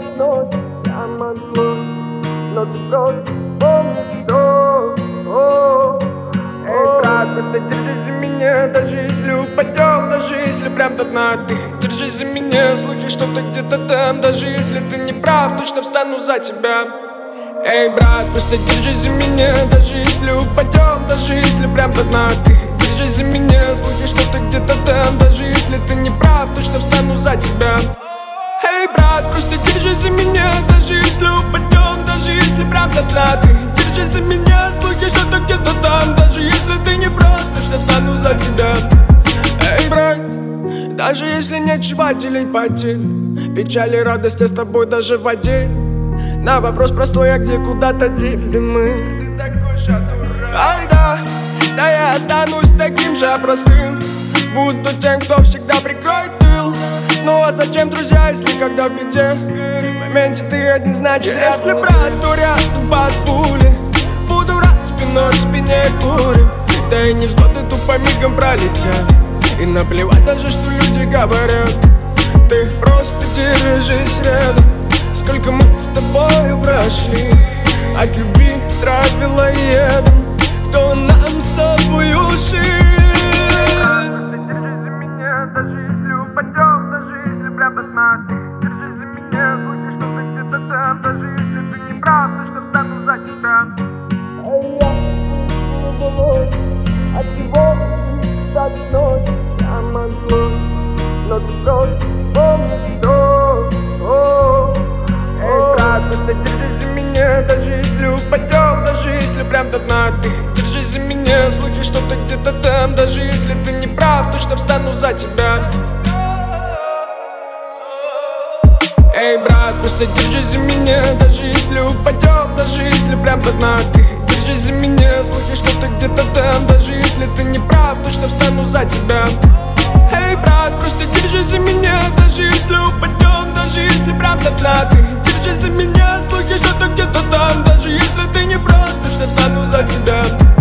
ночь, я могу, но ты просто помнишь, что эй, брат, просто держись за меня, даже если упадем, даже если прям до дна. Ты держись за меня, слухи, что ты где-то там, даже если ты не прав, точно встану за тебя. Эй, брат, просто держись за меня, даже если упадем, даже если прям до дна. Ты держись за меня, слухи, что ты где-то там, даже если ты не прав, точно встану за тебя. Эй, брат, просто держись за меня, даже если упадем, даже если прям до дна. Ты держись за меня, слухи, что ты где-то там, даже если ты не прав, точно встану за тебя. Эй, брат, даже если нечего делить потерь, печаль и радость я с тобой даже в отделе. На вопрос простой, а где куда-то дели мы? Ты такой же дурак. Ай да я останусь таким же простым, буду тем, кто всегда прикроет тыл. Ну а зачем, друзья, если когда в беде, в моменте ты один, значит если брат, то рядом под пули. Буду рад спиной к спине курим, да и невзгоды тупо мигом пролетят. И наплевать даже, что люди говорят, ты просто держись рядом. Сколько мы с тобою прошли, от любви травила едом, кто нам с тобою жил. Держись за меня, даже если упадем, даже если прям до дна. Держись за меня, слухи, что ты где-то там, даже если ты не прав, точно встану за тебя. Эй, я головой, от чего так ночь, я могу, но ты просто помнишь, что эй, брат, просто держись за меня, даже если упадем, даже если прям до дна. Ты держись за меня, слухи, что ты где-то там, даже если ты не прав, точно встану за тебя. Эй, брат, просто держись за меня, даже если упадем, даже если прям до дна. Ты держись за меня, слухи, что ты где-то там, даже если ты не прав, точно встану за тебя. Эй, брат, просто держись за меня, даже если упадем, даже если прям до дна. Ты держись за меня, слухи, что ты где-то там, даже если ты не прав, точно встану за тебя.